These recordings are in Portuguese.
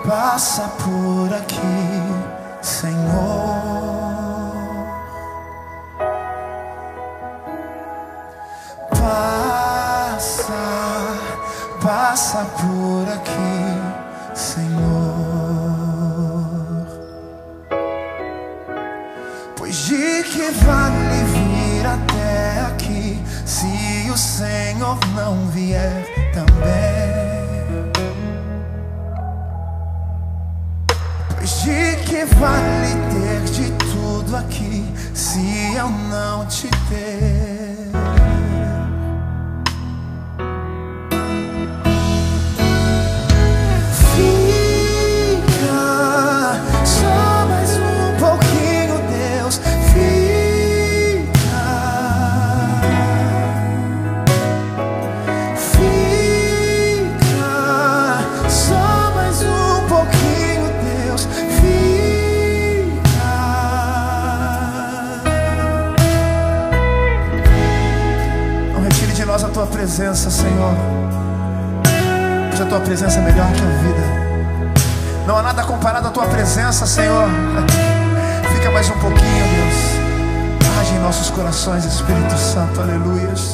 Passa por aqui, Senhor. Passa por aqui, Senhor. Pois de que vale vir até aqui se o Senhor não vier também? Pois de que vale ter de tudo aqui se eu não te ter? A tua presença, Senhor, pois a tua presença é melhor que a vida. Não há nada comparado à tua presença, Senhor. Fica mais um pouquinho, Deus. Age em nossos corações, Espírito Santo, aleluias.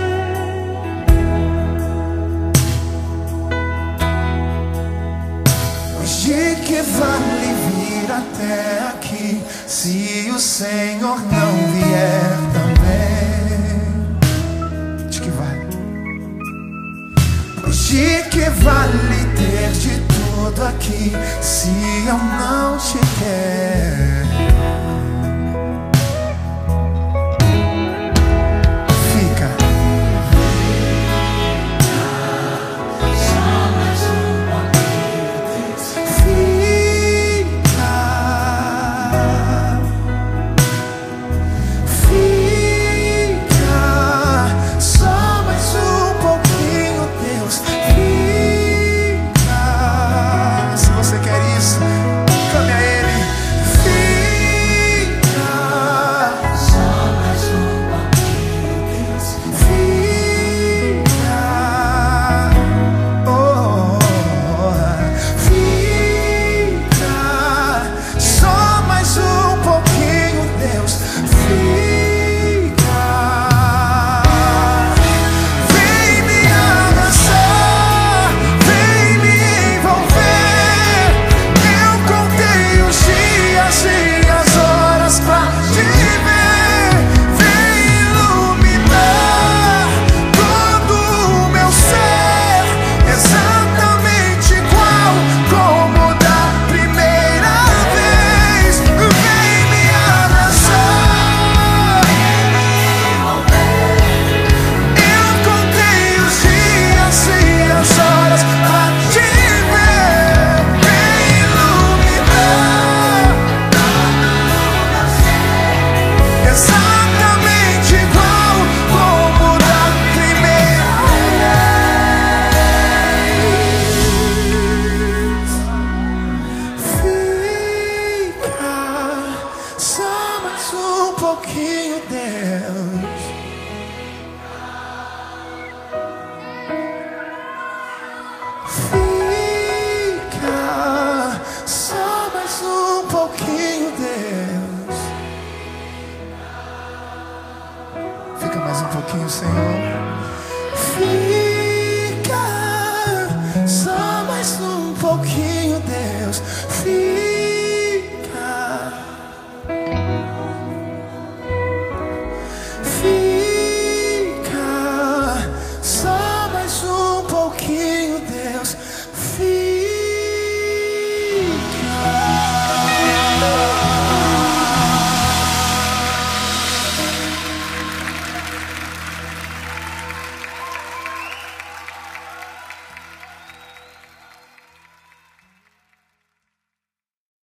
Pois de que vale vir até aqui se o Senhor não vier também? De que vale ter de tudo aqui se eu não